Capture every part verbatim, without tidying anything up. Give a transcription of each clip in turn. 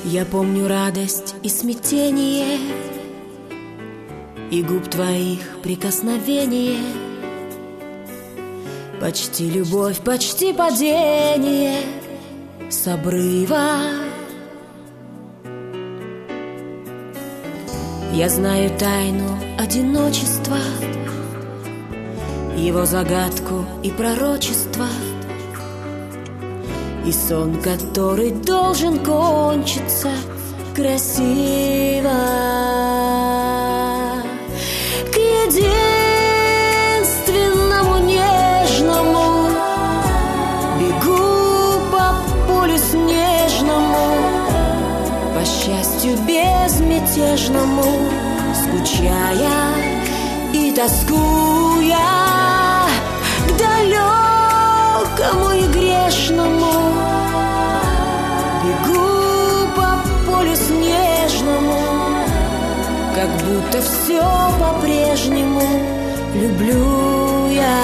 Я помню радость и смятение, и губ твоих прикосновение, почти любовь, почти падение с обрыва. Я знаю тайну одиночества, его загадку и пророчество, и сон, который должен кончиться красиво. К единственному нежному бегу по полю снежному, по счастью безмятежному, скучая и тоскуя к далекому и грешному. Бегу по полю снежному, как будто все по-прежнему люблю я.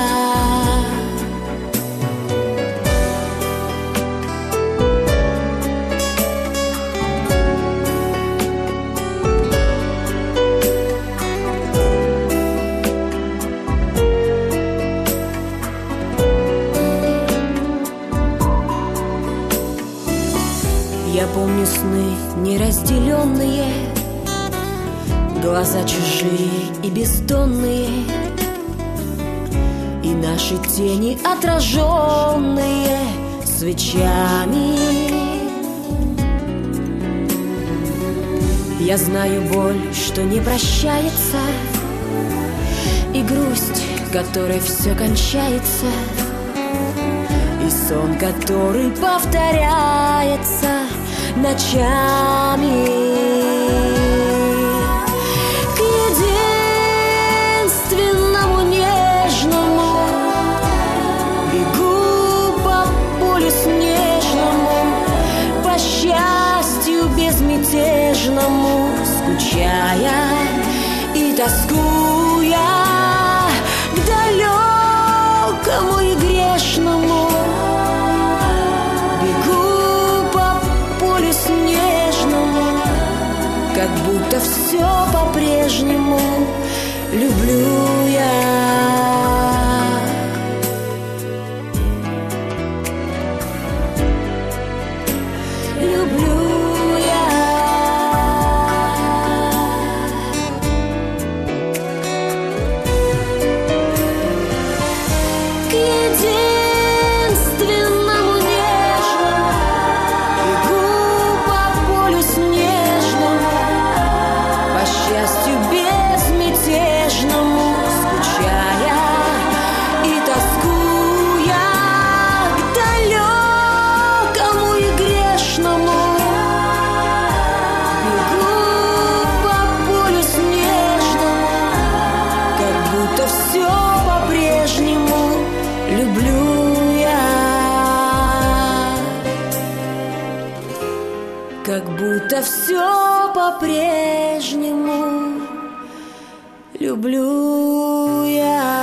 Я помню сны неразделенные, глаза чужие и бездонные, и наши тени отраженные свечами. Я знаю боль, что не прощается, и грусть, которой все кончается, и сон, который повторяется ночами. К единственному нежному бегу по полю снежному, по счастью безмятежному, скучая и тоскуя к далекому и грешному. Как будто все по-прежнему люблю я. Люблю я. К единственному нежному бегу по полю снежному, по счастью безмятежному, скучая и тоскуя к далекому и грешному. Бегу по полю снежному, как будто все по-прежнему люблю я. Как будто все по-прежнему люблю я.